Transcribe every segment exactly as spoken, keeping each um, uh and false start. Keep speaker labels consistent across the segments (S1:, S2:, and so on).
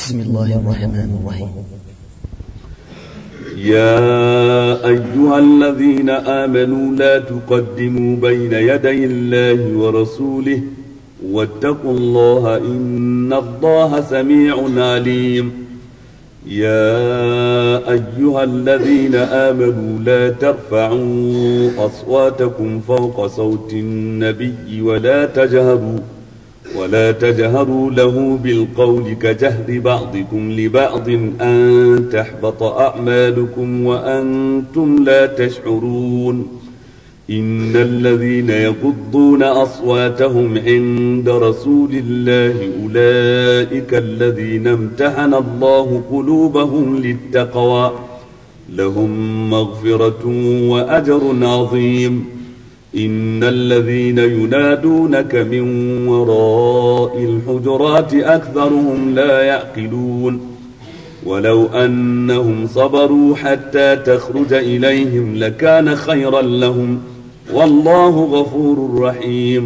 S1: بسم الله الرحمن الرحيم.
S2: يا أيها الذين آمنوا لا تقدموا بين يدي الله ورسوله واتقوا الله إن الله سميع عليم. يا أيها الذين آمنوا لا ترفعوا أصواتكم فوق صوت النبي ولا تجهروا ولا تجهروا له بالقول كجهر بعضكم لبعض أن تحبط أعمالكم وأنتم لا تشعرون. إن الذين يغضون أصواتهم عند رسول الله أولئك الذين امتحن الله قلوبهم للتقوى لهم مغفرة وأجر عظيم. إن الذين ينادونك من وراء الحجرات أكثرهم لا يعقلون. ولو أنهم صبروا حتى تخرج إليهم لكان خيرا لهم والله غفور رحيم.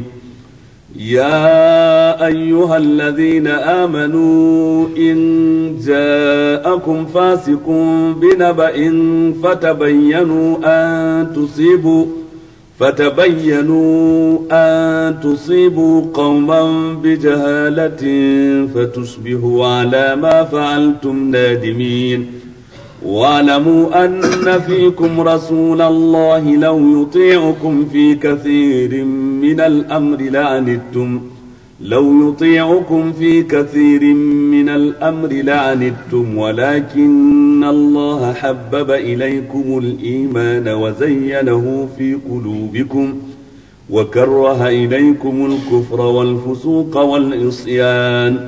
S2: يا أيها الذين آمنوا إن جاءكم فاسق بنبأ فتبينوا أن تصيبوا فتبينوا أن تصيبوا قوما بجهالة فتصبحوا على ما فعلتم نادمين. واعلموا أن فيكم رسول الله لو يطيعكم في كثير من الأمر لعنتم لو يطيعكم في كثير من الأمر لعنتم ولكن الله حبب إليكم الإيمان وزينه في قلوبكم وكره إليكم الكفر والفسوق والعصيان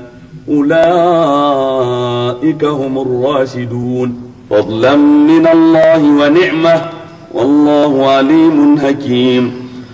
S2: أولئك هم الراشدون فضلا من الله ونعمة والله عليم حكيم.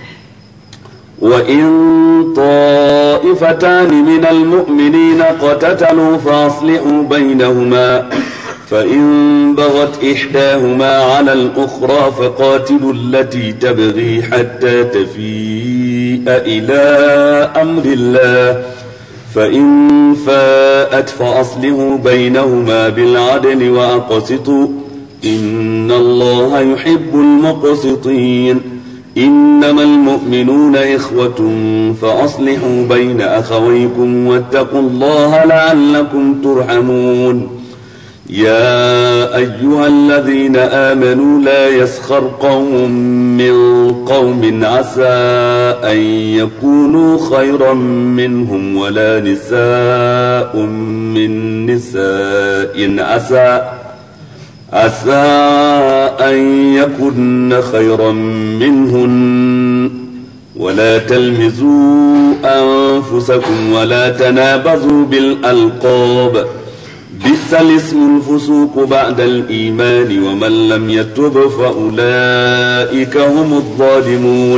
S2: وإن طائفتان من المؤمنين اقتتلوا فأصلحوا بينهما فإن بغت إحداهما على الأخرى فقاتلوا التي تبغي حتى تفيء إلى أمر الله فإن فاءت فأصلحوا بينهما بالعدل وأقسطوا إن الله يحب المقسطين. إنما المؤمنون إخوة فأصلحوا بين أخويكم واتقوا الله لعلكم ترحمون. يا أيها الذين آمنوا لا يسخر قوم من قوم عسى أن يكونوا خيرا منهم ولا نساء من نساء عسى عسى أن يكن خيرا منهن ولا تلمزوا أنفسكم ولا تنابزوا بالألقاب بئس الاسم الفسوق بعد الإيمان ومن لم يتب فأولئك هم الظالمون.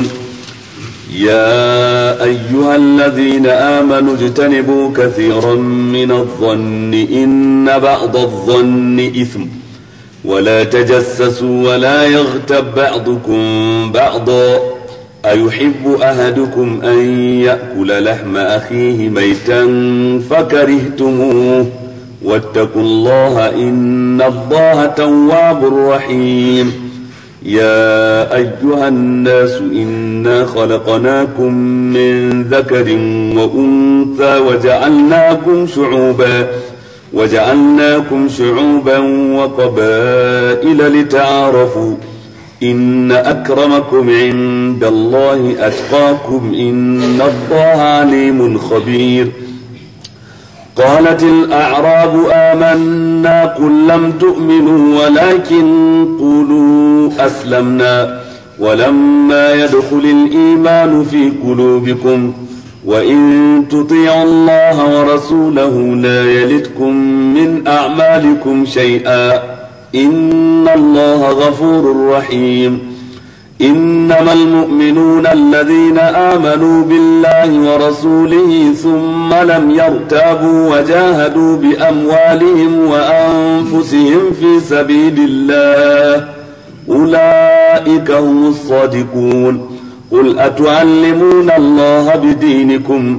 S2: يا أيها الذين آمنوا اجتنبوا كثيرا من الظن إن بعض الظن إثم ولا تجسسوا ولا يغتب بعضكم بعضا أيحب أحدكم أن يأكل لحم أخيه ميتا فكرهتموه واتقوا الله إن الله تواب رحيم. يا أيها الناس إنا خلقناكم من ذكر وأنثى وجعلناكم شعوبا وجعلناكم شعوبا وقبائل لتعارفوا إن أكرمكم عند الله أتقاكم إن الله عليم خبير. قالت الأعراب آمنا قل لم تؤمنوا ولكن قولوا أسلمنا ولما يدخل الإيمان في قلوبكم وإن تطيعوا الله ورسوله لا يلتكم من أعمالكم شيئا إن الله غفور رحيم. إنما المؤمنون الذين آمنوا بالله ورسوله ثم لم يرتابوا وجاهدوا بأموالهم وأنفسهم في سبيل الله أولئك هم الصادقون. قل أتعلمون الله بدينكم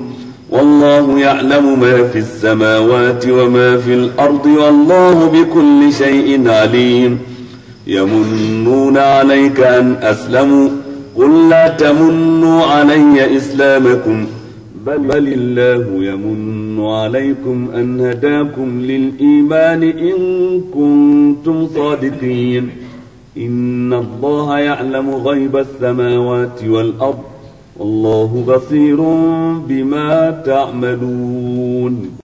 S2: والله يعلم ما في السماوات وما في الأرض والله بكل شيء عليم. يمنون عليك أن أسلموا قل لا تمنوا علي إسلامكم بل الله يمن عليكم أن هداكم للإيمان إن كنتم صادقين. إن الله يعلم غيب السماوات والأرض والله بصير بما تعملون.